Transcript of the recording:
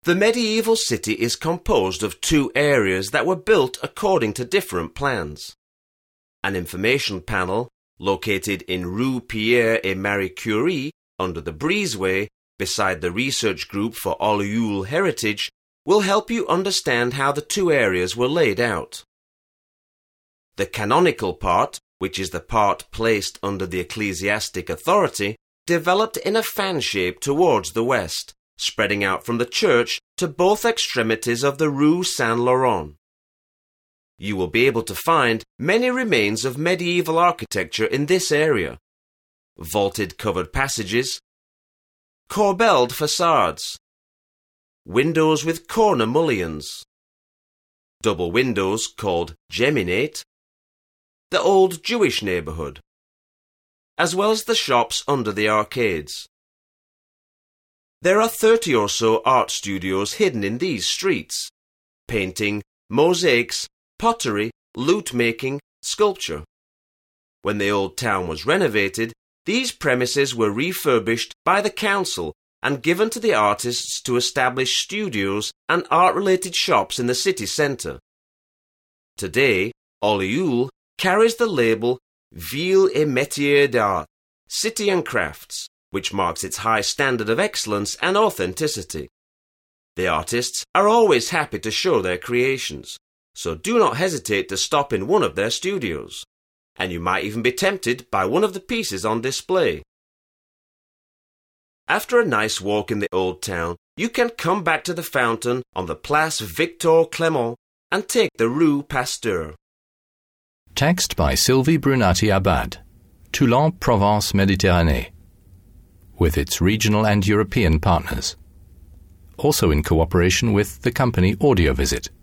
The medieval city is composed of two areas that were built according to different plans. An information panel, located in Rue Pierre et Marie Curie, under the breezeway, beside the research group for Ollioules heritage, will help you understand how the two areas were laid out. The canonical part, which is the part placed under the ecclesiastic authority, developed in a fan shape towards the west, spreading out from the church to both extremities of the Rue Saint-Laurent. You will be able to find many remains of medieval architecture in this area. Vaulted covered passages, corbelled facades, windows with corner mullions, double windows called geminate, the old Jewish neighbourhood, as well as the shops under the arcades. There are 30 or so art studios hidden in these streets: painting, mosaics, pottery, lute-making, sculpture. When the old town was renovated, these premises were refurbished by the council and given to the artists to establish studios and art-related shops in the city centre. Today, Ollioules carries the label Ville et Métiers d'Art, City and Crafts, which marks its high standard of excellence and authenticity. The artists are always happy to show their creations, so do not hesitate to stop in one of their studios, and you might even be tempted by one of the pieces on display. After a nice walk in the old town, you can come back to the fountain on the Place Victor Clement and take the Rue Pasteur. Text by Sylvie Brunati-Abad, Toulon, Provence, Méditerranée, with its regional and European partners. Also in cooperation with the company Audiovisit.